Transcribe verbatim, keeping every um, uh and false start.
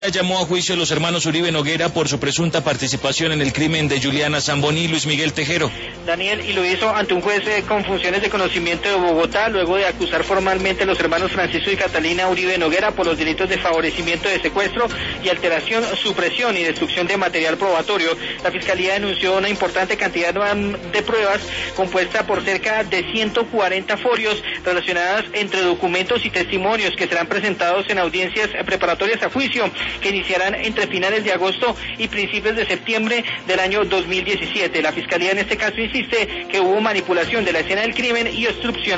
Llamó a juicio a los hermanos Uribe Noguera por su presunta participación en el crimen de Juliana Zamboní. Luis Miguel Tejero. Daniel, y lo hizo ante un juez eh, con funciones de conocimiento de Bogotá, luego de acusar formalmente a los hermanos Francisco y Catalina Uribe Noguera por los delitos de favorecimiento de secuestro y alteración, supresión y destrucción de material probatorio. La Fiscalía denunció una importante cantidad de pruebas compuesta por cerca de ciento cuarenta folios relacionadas entre documentos y testimonios que serán presentados en audiencias preparatorias a juicio, que iniciarán entre finales de agosto y principios de septiembre del año dos mil diecisiete. La Fiscalía en este caso insiste que hubo manipulación de la escena del crimen y obstrucción